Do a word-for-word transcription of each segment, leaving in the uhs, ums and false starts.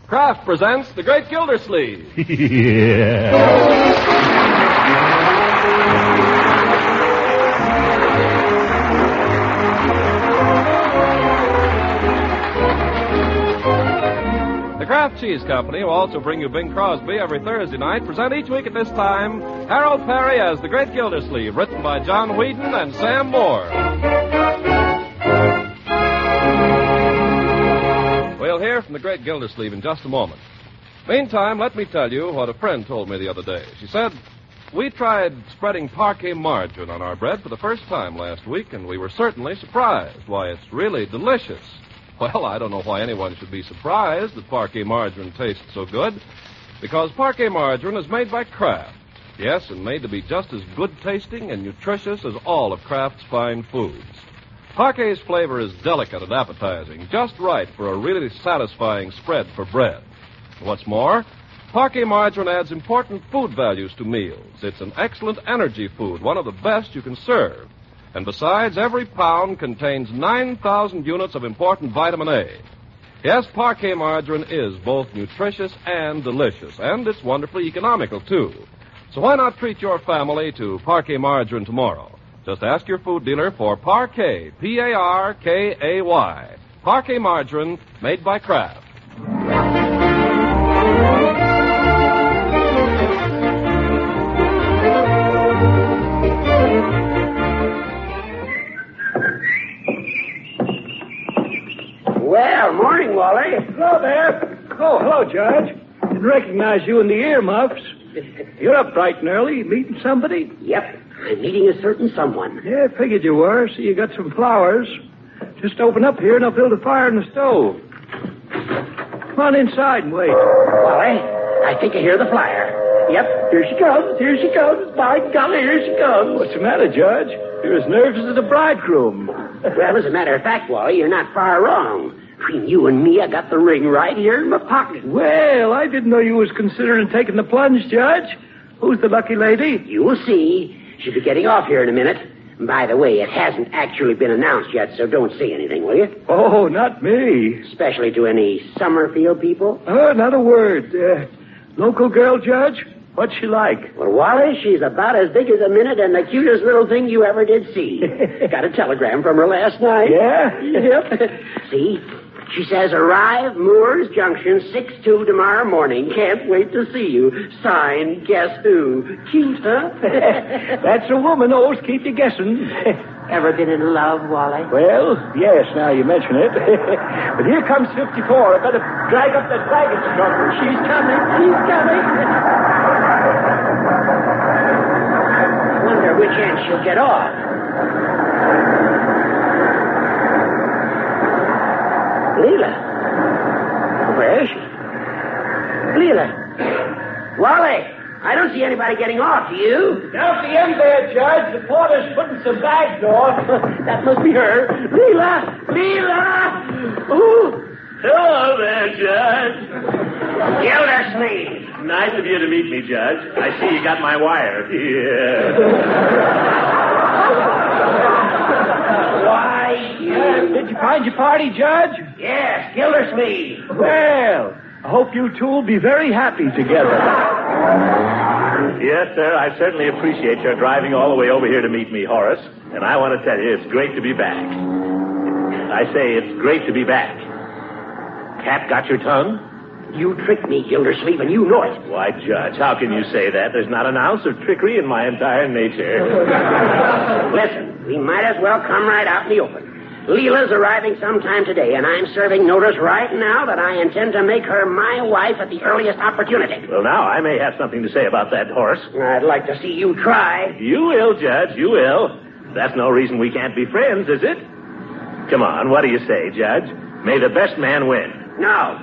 Kraft presents The Great Gildersleeve. Yeah. The Kraft Cheese Company will also bring you Bing Crosby every Thursday night. Present each week at this time Harold Perry as The Great Gildersleeve, written by John Whedon and Sam Moore. We'll hear from The Great Gildersleeve in just a moment. Meantime, let me tell you what a friend told me the other day. She said, we tried spreading parquet margarine on our bread for the first time last week, and we were certainly surprised. Why, it's really delicious. Well, I don't know why anyone should be surprised that parquet margarine tastes so good, because parquet margarine is made by Kraft. Yes, and made to be just as good-tasting and nutritious as all of Kraft's fine foods. Parquet's flavor is delicate and appetizing, just right for a really satisfying spread for bread. What's more, parquet margarine adds important food values to meals. It's an excellent energy food, one of the best you can serve. And besides, every pound contains nine thousand units of important vitamin A. Yes, parquet margarine is both nutritious and delicious, and it's wonderfully economical, too. So why not treat your family to parquet margarine tomorrow? Just ask your food dealer for Parquet, P A R K A Y. Parquet margarine made by Kraft. Well, morning, Wally. Hello there. Oh, hello, Judge. Didn't recognize you in the earmuffs. You're up bright and early, meeting somebody? Yep, I'm meeting a certain someone. Yeah, I figured you were. See, you got some flowers. Just open up here and I'll build a fire in the stove. Come on inside and wait. Wally, I think I hear the flyer. Yep, here she comes, here she comes. By golly, here she comes. What's the matter, Judge? You're as nervous as a bridegroom. Well, as a matter of fact, Wally, you're not far wrong. Between you and me, I got the ring right here in my pocket. Well, I didn't know you was considering taking the plunge, Judge. Who's the lucky lady? You will see. She'll be getting off here in a minute. And by the way, it hasn't actually been announced yet, so don't say anything, will you? Oh, not me. Especially to any Summerfield people. Oh, not a word. Uh, local girl, Judge? What's she like? Well, Wally, she's about as big as a minute and the cutest little thing you ever did see. Got a telegram from her last night. Yeah? Yep. See? She says, arrive, Moores Junction, six two tomorrow morning. Can't wait to see you. Signed, guess who? Cute, huh? That's a woman always keep you guessing. Ever been in love, Wally? Well, yes, now you mention it. But here comes fifty-four. I better drag up that baggage truck. She's coming. She's coming. I wonder which end she'll get off. Leela. Where is she? Leela. Wally, I don't see anybody getting off, do you? Down at the end there, Judge. The porter's putting some bags on. That must be her. Leela! Leela! Ooh! Hello there, Judge. Gildersleeve. Nice of you to meet me, Judge. I see you got my wire. Yeah. Why, you... Uh, did you find your party, Judge? Yes, Gildersleeve. Well, I hope you two will be very happy together. Yes, sir, I certainly appreciate your driving all the way over here to meet me, Horace. And I want to tell you, it's great to be back. I say it's great to be back. Cat got your tongue? You tricked me, Gildersleeve, and you know it. Why, Judge, how can you say that? There's not an ounce of trickery in my entire nature. Listen, we might as well come right out in the open. Leela's arriving sometime today, and I'm serving notice right now that I intend to make her my wife at the earliest opportunity. Well, now, I may have something to say about that, Horace. I'd like to see you try. You will, Judge, you will. That's no reason we can't be friends, is it? Come on, what do you say, Judge? May the best man win. No.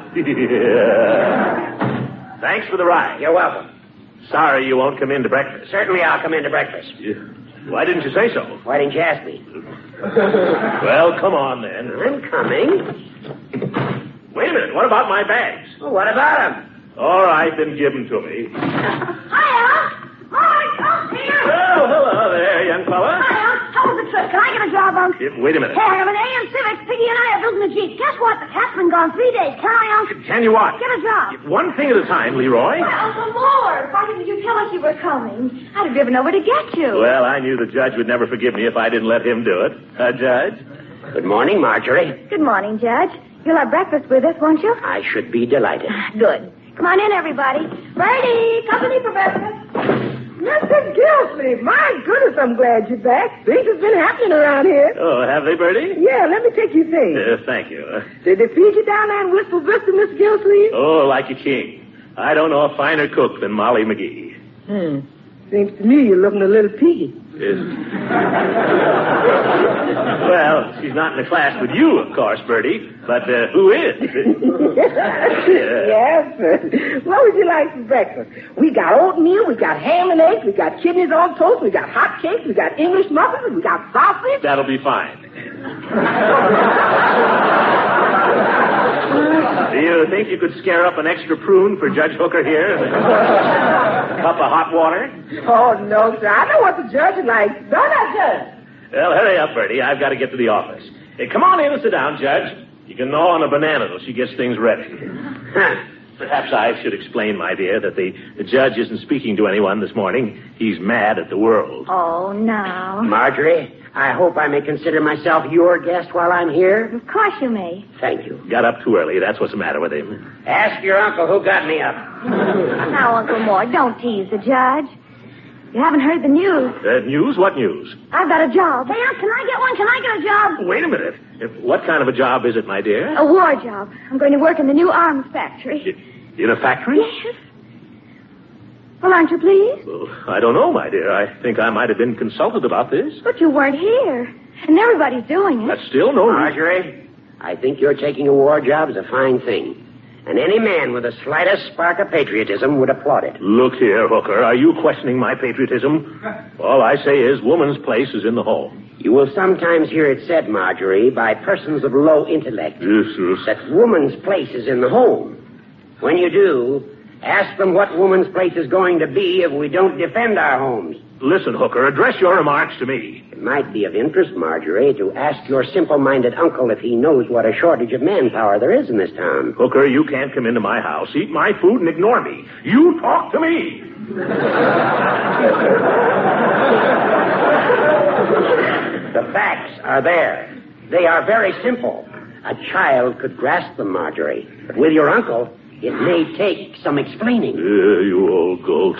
Yeah. Thanks for the ride. You're welcome. Sorry you won't come in to breakfast. Certainly I'll come in to breakfast. Yeah. Why didn't you say so? Why didn't you ask me? Well, come on, then. I'm coming. Wait a minute. What about my bags? Well, what about them? All right, then give them to me. Hiya! Molly, come here! Oh, hello there, young fella. Hiya! How was the Good. Can I get a job, Unc? Yeah, wait a minute. Hey, I have an A M Civic. Piggy and I are building a Jeep. Guess what? The cat's been gone three days. Can I, Unc? Tell you what. Get a job. One thing at a time, Leroy. Well, Uncle Lord, why didn't you tell us you were coming? I'd have driven over to get you. Well, I knew the judge would never forgive me if I didn't let him do it. Uh, Judge? Good morning, Marjorie. Good morning, Judge. You'll have breakfast with us, won't you? I should be delighted. Good. Come on in, everybody. Bertie, company for breakfast. Mister Gilsleeve, my goodness, I'm glad you're back. Things have been happening around here. Oh, have they, Bertie? Yeah, let me take you things. Uh, thank you. Uh, Did they feed you down there in Wistful Vista, Miss Gilsleeve? oh, like a king. I don't know a finer cook than Molly McGee. Hmm. Seems to me you're looking a little piggy. Is... well, she's not in the class with you, of course, Bertie. But uh, who is? Yes, sir. What would you like for breakfast? We got oatmeal, we got ham and eggs, we got kidneys on toast, we got hot cakes, we got English muffins, we got sausage. That'll be fine. Do you think you could scare up an extra prune for Judge Hooker here? A cup of hot water? Oh, no, sir. I know what the judge likes. Don't I, Judge? Well, hurry up, Bertie. I've got to get to the office. Hey, come on in and sit down, Judge. You can gnaw on a banana till she gets things ready. Perhaps I should explain, my dear, that the, the judge isn't speaking to anyone this morning. He's mad at the world. Oh, no. Marjorie, I hope I may consider myself your guest while I'm here. Of course you may. Thank you. Got up too early. That's what's the matter with him. Ask your uncle who got me up. Now, Uncle Moore, don't tease the judge. You haven't heard the news. Uh, news? What news? I've got a job. Hey, Unc, can I get one? Can I get a job? Wait a minute. If- What kind of a job is it, my dear? A war job. I'm going to work in the new arms factory. In a factory? Yes. Well, aren't you pleased? Well, I don't know, my dear. I think I might have been consulted about this. But you weren't here. And everybody's doing it. That's still no reason. Marjorie, I think your taking a war job is a fine thing. And any man with the slightest spark of patriotism would applaud it. Look here, Hooker. Are you questioning my patriotism? All I say is woman's place is in the home. You will sometimes hear it said, Marjorie, by persons of low intellect, Yes, yes. that woman's place is in the home. When you do, ask them what woman's place is going to be if we don't defend our homes. Listen, Hooker, address your remarks to me. It might be of interest, Marjorie, to ask your simple-minded uncle if he knows what a shortage of manpower there is in this town. Hooker, you can't come into my house, eat my food, and ignore me. You talk to me. The facts are there. They are very simple. A child could grasp them, Marjorie. But with your uncle, it may take some explaining. Yeah, you old goat.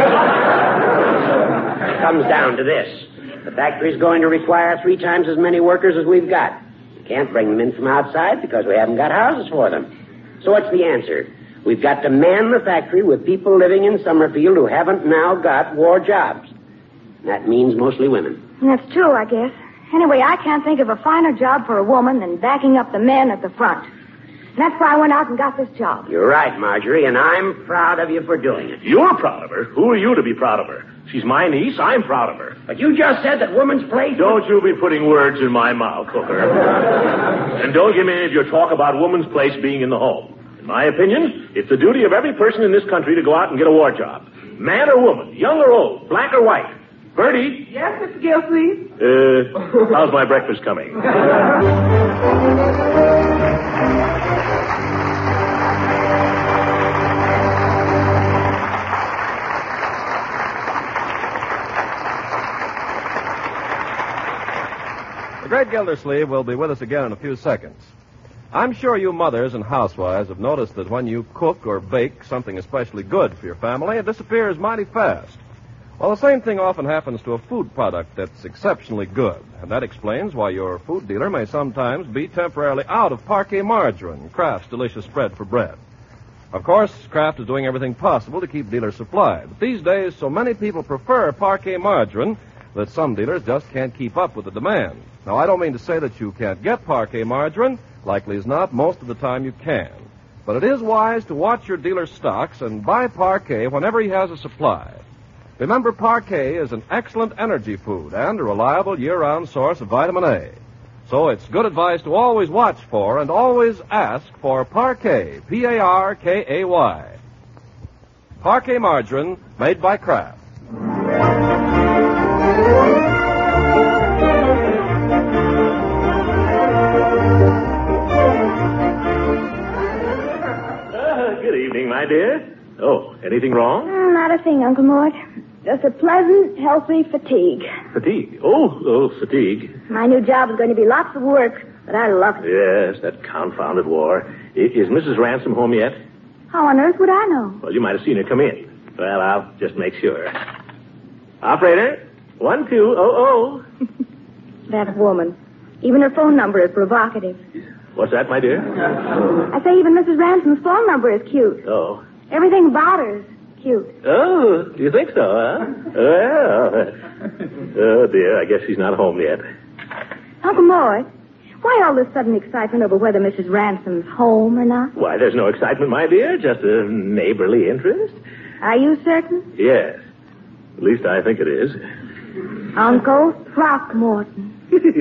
It comes down to this. The factory's going to require three times as many workers as we've got. We can't bring them in from outside because we haven't got houses for them. So what's the answer? We've got to man the factory with people living in Summerfield who haven't now got war jobs. That means mostly women. That's true, I guess. Anyway, I can't think of a finer job for a woman than backing up the men at the front. And that's why I went out and got this job. You're right, Marjorie, and I'm proud of you for doing it. You're proud of her? Who are you to be proud of her? She's my niece. I'm proud of her. But you just said that woman's place... Don't you be putting words in my mouth, Hooker. And don't give me any of your talk about woman's place being in the home. In my opinion, it's the duty of every person in this country to go out and get a war job. Man or woman, young or old, black or white. Bertie? Yes, Mister Gilsleeve? Uh, how's my breakfast coming? The great Gildersleeve will be with us again in a few seconds. I'm sure you mothers and housewives have noticed that when you cook or bake something especially good for your family, it disappears mighty fast. Well, the same thing often happens to a food product that's exceptionally good, and that explains why your food dealer may sometimes be temporarily out of Parquet margarine, Kraft's delicious spread for bread. Of course, Kraft is doing everything possible to keep dealers supplied. But these days, so many people prefer Parquet margarine that some dealers just can't keep up with the demand. Now, I don't mean to say that you can't get Parquet margarine. Likely as not, most of the time you can. But it is wise to watch your dealer's stocks and buy Parquet whenever he has a supply. Remember, Parquet is an excellent energy food and a reliable year-round source of vitamin A. So it's good advice to always watch for and always ask for Parquet, P A R K A Y. Parquet margarine made by Kraft. good evening, my dear. Oh, anything wrong? Oh, not a thing, Uncle Mort. Just a pleasant, healthy fatigue. Fatigue? Oh, oh, fatigue. My new job is going to be lots of work, but I love it. Yes, that confounded war. I- is Missus Ransom home yet? How on earth would I know? Well, you might have seen her come in. Well, I'll just make sure. Operator, one, two, oh, oh. That woman. Even her phone number is provocative. What's that, my dear? I say even Missus Ransom's phone number is cute. Oh. Everything about her is cute. Oh, do you think so, huh? Well, oh, dear, I guess she's not home yet. Uncle Mort, why all this sudden excitement over whether Missus Ransom's home or not? Why, there's no excitement, my dear, just a neighborly interest. Are you certain? Yes. At least I think it is. Uncle Throckmorton.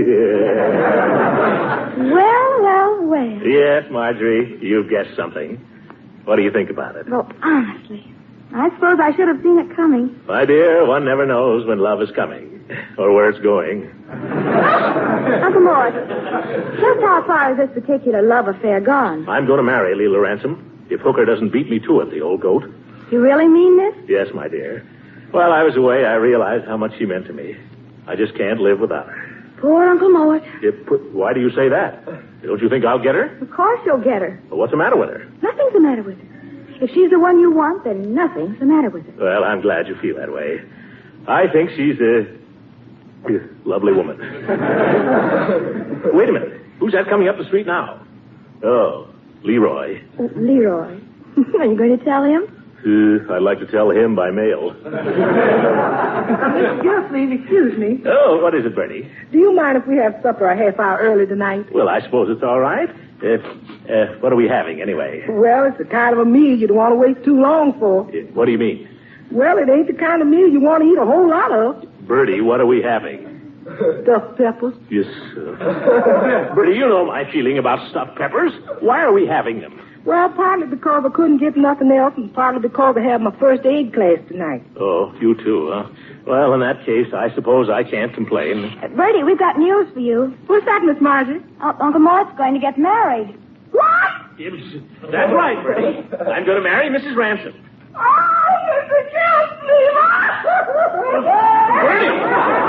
Well, well, well. Yes, Marjorie, you've guessed something. What do you think about it? Well, honestly, I suppose I should have seen it coming. My dear, one never knows when love is coming or where it's going. Uncle Mort, just how far is this particular love affair gone? I'm going to marry Leela Ransom if Hooker doesn't beat me to it, the old goat. You really mean this? Yes, my dear. While I was away, I realized how much she meant to me. I just can't live without her. Poor Uncle Mort. It put, why do you say that? Don't you think I'll get her? Of course you'll get her. Well, what's the matter with her? Nothing's the matter with her. If she's the one you want, then nothing's the matter with her. Well, I'm glad you feel that way. I think she's a lovely woman. Wait a minute. Who's that coming up the street now? Oh, Leroy. Uh, Leroy. Are you going to tell him? Uh, I'd like to tell him by mail. Uh, Mister Gilsleeve, excuse me. Oh, what is it, Bertie? Do you mind if we have supper a half hour early tonight? Well, I suppose it's all right. Uh, uh, what are we having, anyway? Well, it's the kind of a meal you'd want to wait too long for. Uh, what do you mean? Well, it ain't the kind of meal you want to eat a whole lot of. Bertie, what are we having? Stuffed peppers. Yes, sir. Bertie, you know my feeling about stuffed peppers. Why are we having them? Well, partly because I couldn't get nothing else, and partly because I have my first aid class tonight. Oh, you too, huh? Well, in that case, I suppose I can't complain. Uh, Bertie, we've got news for you. What's that, Miss Marjorie? Uh, Uncle Mort's going to get married. What? It's, that's right, Bertie. I'm going to marry Missus Ransom. Oh, Mister Gilsleeve! Bertie!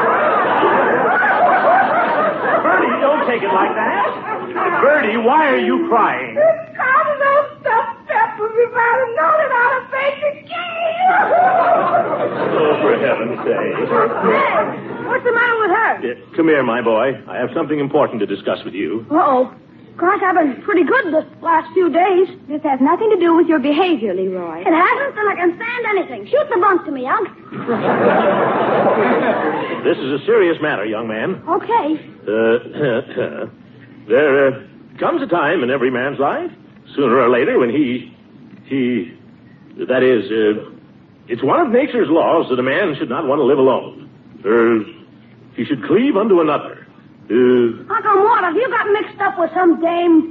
Bertie, don't take it like that. Bertie, why are you crying? Because of those stuffed peppers. If I'd have known it, I'd have baked a cake. Oh, for heaven's sake. Hey, what's the matter with her? Uh, come here, my boy. I have something important to discuss with you. Uh-oh. Gosh, I've been pretty good the last few days. This has nothing to do with your behavior, Leroy. It hasn't, then I can stand anything. Shoot the bunk to me, Unc. This is a serious matter, young man. Okay. Uh, there uh, comes a time in every man's life, sooner or later, when he, he, that is, uh, it's one of nature's laws that a man should not want to live alone. Or he should cleave unto another. Uh, Uncle Mort, have you got mixed up with some dame?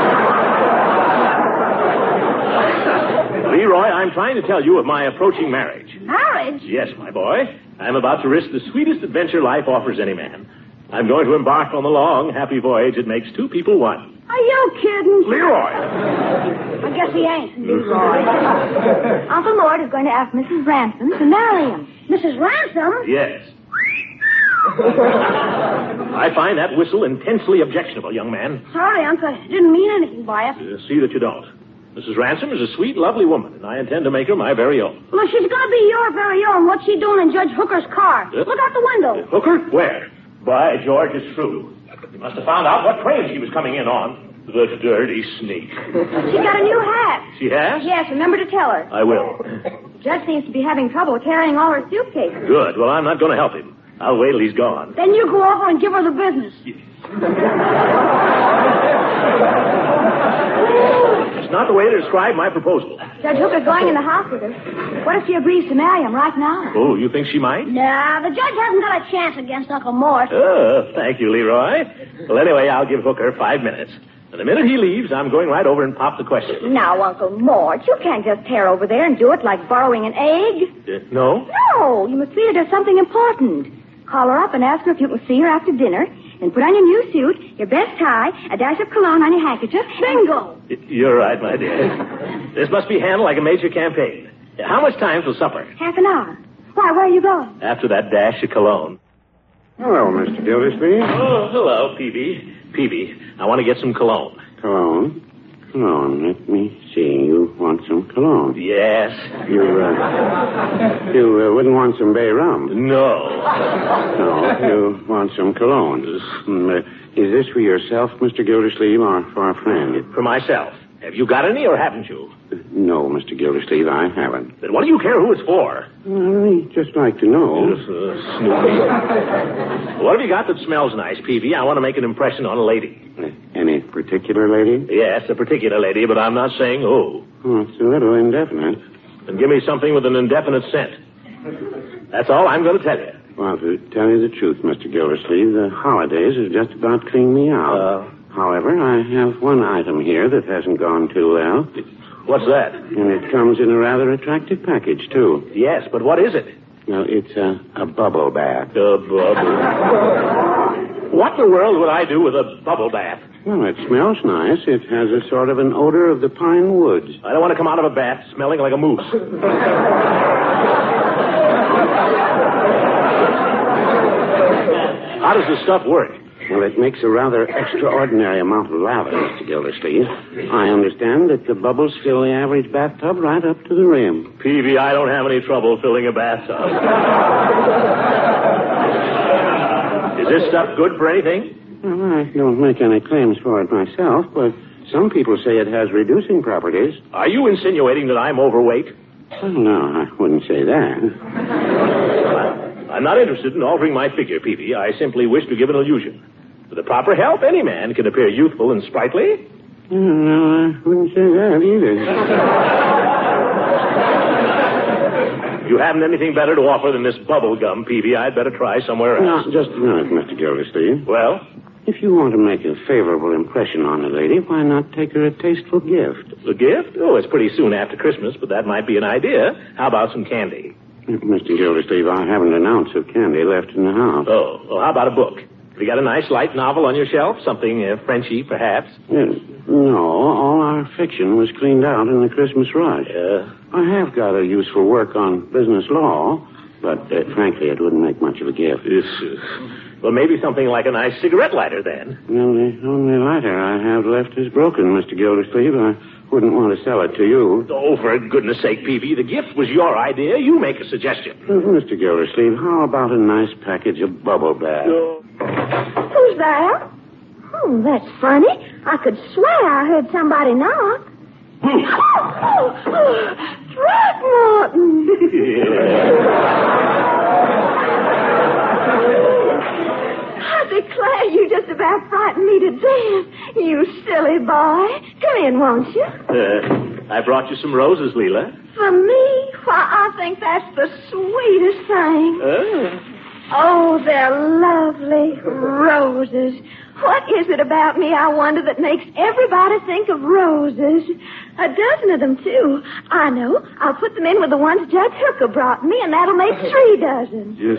Leroy, I'm trying to tell you of my approaching marriage. Marriage? Yes, my boy. I'm about to risk the sweetest adventure life offers any man. I'm going to embark on the long, happy voyage that makes two people one. Are you kidding? Leroy! I guess he ain't. Leroy. Uncle Mort is going to ask Missus Ransom to marry him. Missus Ransom? Yes. I find that whistle intensely objectionable, young man. Sorry, Uncle. I didn't mean anything by it. Uh, see that you don't. Missus Ransom is a sweet, lovely woman, and I intend to make her my very own. Well, if she's going to be your very own, what's she doing in Judge Hooker's car? Uh, Look out the window. Hooker? Where? By George, it's true. He must have found out what train she was coming in on. The dirty sneak. She got a new hat. She has? Yes, remember to tell her. I will. Judge seems to be having trouble carrying all her suitcases. Good. Well, I'm not going to help him. I'll wait till he's gone. Then you go over and give her the business. It's not the way to describe my proposal. Judge Hooker's going in the house with her. What if she agrees to marry him right now? Oh, you think she might? Nah, the judge hasn't got a chance against Uncle Mort. Oh, thank you, Leroy. Well, anyway, I'll give Hooker five minutes. And the minute he leaves, I'm going right over and pop the question. Now, Uncle Mort, you can't just tear over there and do it like borrowing an egg. Uh, no? No, you must see her does something important. Call her up and ask her if you can see her after dinner. Then put on your new suit, your best tie, a dash of cologne on your handkerchief. Bingo! You're right, my dear. This must be handled like a major campaign. How much time till supper? Half an hour. Why, where are you going? After that dash of cologne. Hello, Mister Gildersleeve. Oh, hello, Peavy. Peavy, I want to get some cologne. Cologne? Cologne. Let me see. You want some cologne? Yes. You, uh... you uh, wouldn't want some bay rum? No. No, you want some cologne. Mm, uh, is this for yourself, Mister Gildersleeve, or for a friend? For myself. Have you got any, or haven't you? No, Mister Gildersleeve, I haven't. Then what do you care who it's for? I'd just like to know. Yes, uh, Snoopy. What have you got that smells nice, Peavy? I want to make an impression on a lady. Uh, any particular lady? Yes, a particular lady, but I'm not saying who. Oh, it's a little indefinite. Then give me something with an indefinite scent. That's all I'm going to tell you. Well, to tell you the truth, Mister Gildersleeve, the holidays have just about cleaned me out. Uh, However, I have one item here that hasn't gone too well. What's that? And it comes in a rather attractive package, too. Yes, but what is it? Well, it's a, a bubble bath. A bubble. What in the world would I do with a bubble bath? Well, it smells nice. It has a sort of an odor of the pine woods. I don't want to come out of a bath smelling like a moose. How does the stuff work? Well, it makes a rather extraordinary amount of lather, Mister Gildersleeve. I understand that the bubbles fill the average bathtub right up to the rim. Peavy, I don't have any trouble filling a bathtub. Is this stuff good for anything? Well, I don't make any claims for it myself, but some people say it has reducing properties. Are you insinuating that I'm overweight? Well, no, I wouldn't say that. I'm not interested in altering my figure, Peavy. I simply wish to give an illusion. With the proper help, any man can appear youthful and sprightly. No, I wouldn't say that either. If you haven't anything better to offer than this bubble gum, Peavy, I'd better try somewhere else. No, just a minute, Mister Gildersleeve. Well? If you want to make a favorable impression on a lady, why not take her a tasteful gift? A gift? Oh, it's pretty soon after Christmas, but that might be an idea. How about some candy? Mister Gildersleeve, I haven't an ounce of candy left in the house. Oh, well, how about a book? Have you got a nice light novel on your shelf? Something uh, Frenchy, perhaps? Yes. No, all our fiction was cleaned out in the Christmas rush. Uh, I have got a useful work on business law, but uh, frankly, it wouldn't make much of a gift. This, uh, well, maybe something like a nice cigarette lighter, then. Well, the only lighter I have left is broken, Mister Gildersleeve. I wouldn't want to sell it to you. Oh, for goodness sake, Peavy, the gift was your idea. You make a suggestion. Well, Mister Gildersleeve, how about a nice package of bubble bath? Oh. Who's there? Oh, that's funny. I could swear I heard somebody knock. oh, oh, oh, Throckmorton. I declare you just about frightened me to death. You silly boy. Come in, won't you? Uh, I brought you some roses, Leela. For me? Why, I think that's the sweetest thing. Oh. Oh, they're lovely roses. What is it about me, I wonder, that makes everybody think of roses? A dozen of them, too. I know. I'll put them in with the ones Judge Hooker brought me, and that'll make three dozen. Yes.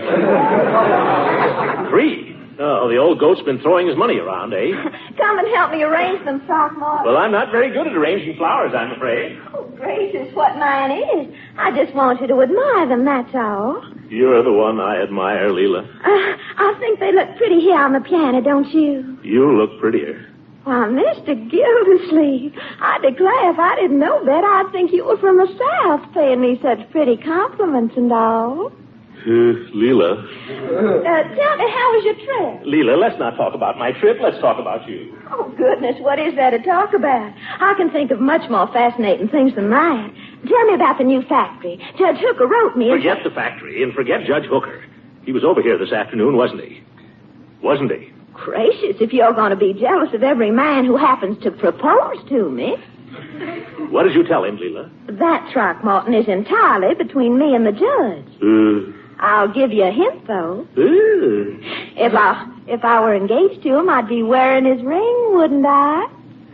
Three? Oh, the old goat's been throwing his money around, eh? Come and help me arrange them, Throckmorton. Well, I'm not very good at arranging flowers, I'm afraid. Oh, gracious, what mine is. I just want you to admire them, that's all. You're the one I admire, Leela. Uh, I think they look pretty here on the piano, don't you? You look prettier. Why, Mister Gildersleeve, I declare if I didn't know better, I'd think you were from the South, paying me such pretty compliments and all. Uh, Leela. Uh, tell me, how was your trip? Leela, let's not talk about my trip. Let's talk about you. Oh, goodness, what is there to talk about? I can think of much more fascinating things than that. Tell me about the new factory. Judge Hooker wrote me... Forget the factory and forget Judge Hooker. He was over here this afternoon, wasn't he? Wasn't he? Gracious, if you're going to be jealous of every man who happens to propose to me... What did you tell him, Leela? That, Throckmorton, is entirely between me and the judge. Uh... I'll give you a hint, though. Uh... If I if I were engaged to him, I'd be wearing his ring, wouldn't I?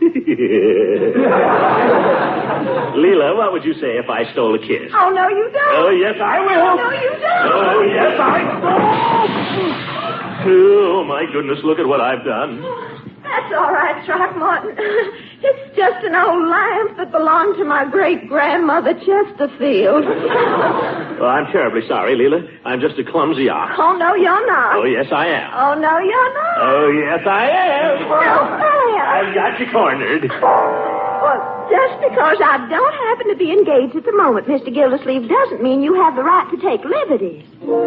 Leela, what would you say if I stole a kiss? Oh, no, you don't. Oh, yes, I will. Oh, no, you don't. Oh, yes, I will. Oh, my goodness, look at what I've done. That's all right, Throckmorton. It's just an old lamp that belonged to my great-grandmother Chesterfield. Well, I'm terribly sorry, Leela. I'm just a clumsy ox. Oh, no, you're not. Oh, yes, I am. Oh, no, you're not. Oh, yes, I am. No, I am. I've got you cornered. Well, just because I don't happen to be engaged at the moment, Mister Gildersleeve, doesn't mean you have the right to take liberties.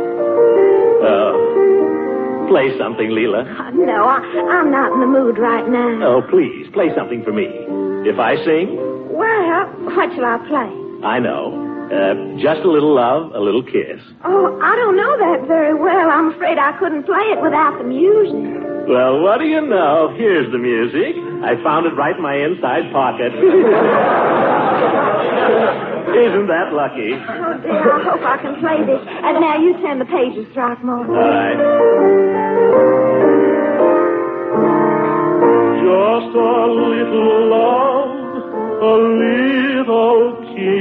Oh. Play something, Leela. Uh, no, I, I'm not in the mood right now. Oh, please, play something for me. If I sing? Well, what shall I play? I know. Uh, just a little love, a little kiss. Oh, I don't know that very well. I'm afraid I couldn't play it without the music. Well, what do you know? Here's the music. I found it right in my inside pocket. Isn't that lucky? Oh, dear, I hope I can play this. And now you turn the pages, Throckmorton. All right. Just a little love, a little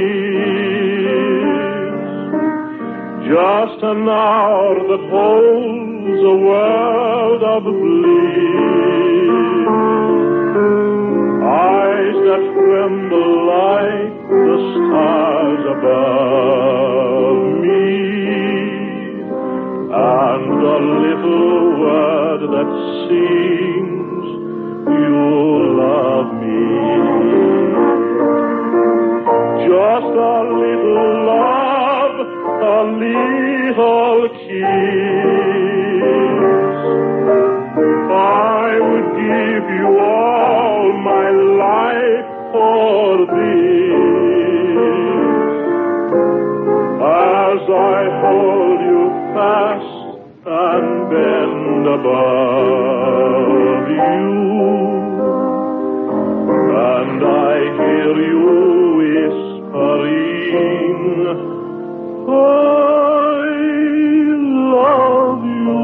kiss. Just an hour that holds a world of bliss. Eyes that tremble like the stars above me, and a little word that sings, you love me. Just a little love, a little kiss. I would give you all my life for this. As I hold you fast and bend above you, and I hear you whispering, I love you.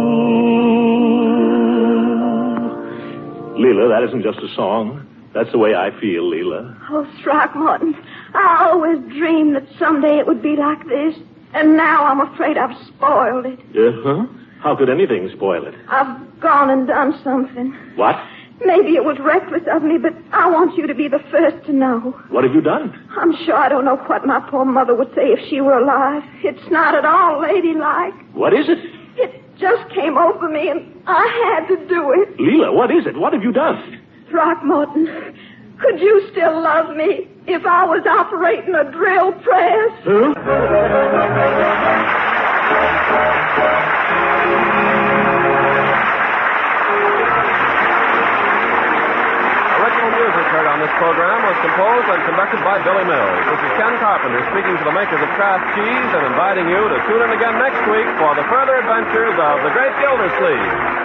Leela, that isn't just a song. That's the way I feel, Leela. Oh, Throckmorton, I always dreamed that someday it would be like this. And now I'm afraid I've spoiled it. Uh-huh. How could anything spoil it? I've gone and done something. What? Maybe it was reckless of me, but I want you to be the first to know. What have you done? I'm sure I don't know what my poor mother would say if she were alive. It's not at all ladylike. What is it? It just came over me, and I had to do it. Leela, what is it? What have you done? Throckmorton, could you still love me if I was operating a drill press? Huh? Original music heard on this program was composed and conducted by Billy Mills. This is Ken Carpenter speaking to the makers of Kraft Cheese and inviting you to tune in again next week for the further adventures of the Great Gildersleeve.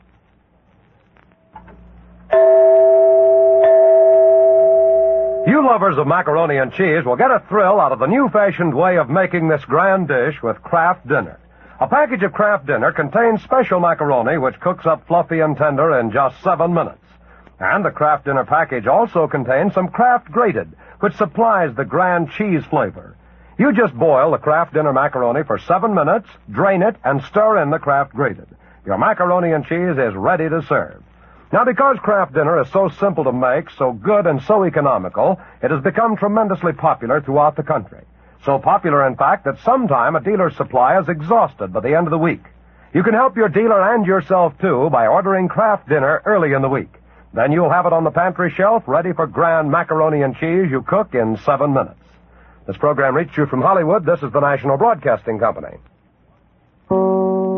You lovers of macaroni and cheese will get a thrill out of the new-fashioned way of making this grand dish with Kraft Dinner. A package of Kraft Dinner contains special macaroni which cooks up fluffy and tender in just seven minutes. And the Kraft Dinner package also contains some Kraft Grated, which supplies the grand cheese flavor. You just boil the Kraft Dinner macaroni for seven minutes, drain it, and stir in the Kraft Grated. Your macaroni and cheese is ready to serve. Now, because Kraft Dinner is so simple to make, so good and so economical, it has become tremendously popular throughout the country. So popular, in fact, that sometime a dealer's supply is exhausted by the end of the week. You can help your dealer and yourself, too, by ordering Kraft Dinner early in the week. Then you'll have it on the pantry shelf, ready for grand macaroni and cheese you cook in seven minutes. This program reached you from Hollywood. This is the National Broadcasting Company.